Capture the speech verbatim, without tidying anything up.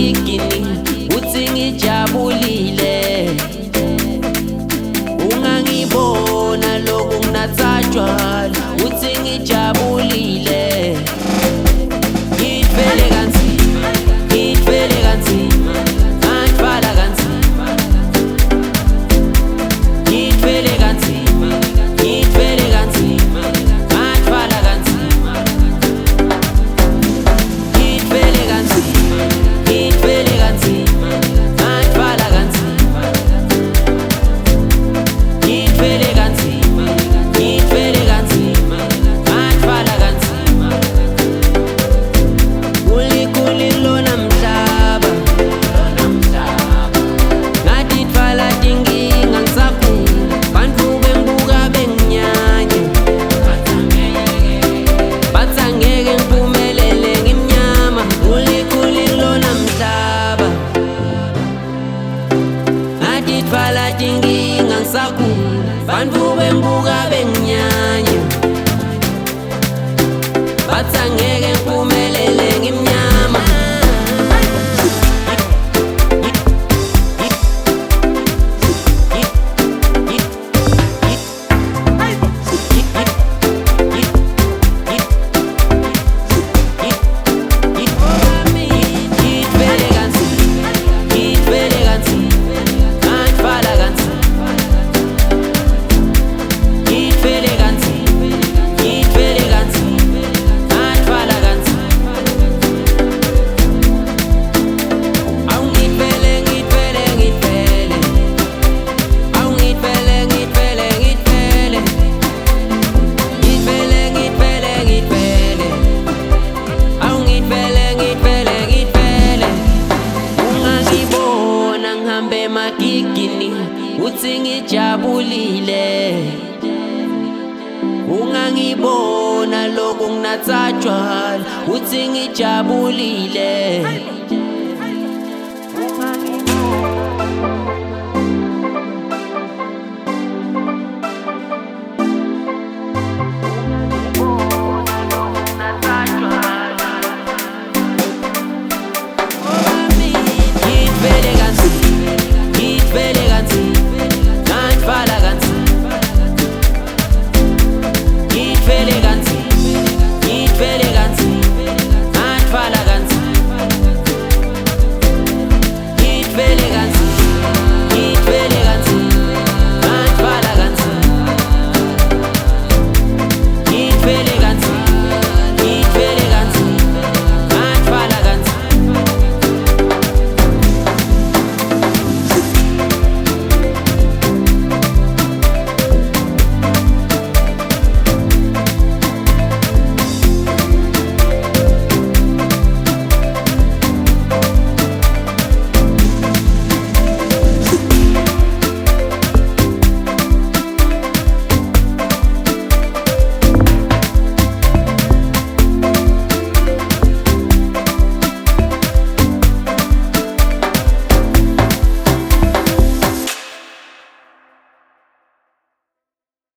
magigini uthi ngijabulile. Ungangibona lokhu nginathatshwala uthi ngijabulile. Ngithwele kanzima, ngithwele kanzima, ngathwala kanzima. Ngithwele kanzima, ngithwele kanzima, ngathwala kanzima. Ngithwele kanzima, ngithwele kanzima, ngathwala kanzima. Ngithwele kanzima, ngithwele kanzima, ngathwala kanzima. Ulikhulu lona mhlaba, ngathi thwala tinkinga ngisakhula, bantfu bengibuka benginyanya, bathi angeke ngiphumelele ngimnyama. Ulikhulu lona mhlaba, ngathi thwala tinkinga ngisakhula, bantfu bengibuka benginyanya, bathi angeke ngiphumelele ngimnyama. Ngithwele kanzima, ngithwele kanzima, ngathwala kanzima. Ngithwele kanzima, ngithwele kanzima, ngathwala kanzima. Awu ngithwele, ngithwele, ngithwele. Awu ngithwele, ngithwele, ngithwele. Ngithwele, ngithwele, ngithwele. Awu ngithwele, ngithwele, ngithwele. Ungangibona ngihambe magigini uthi ngijabulile. Ungangibona lokhu nginathatshwala uthi ngijabulile.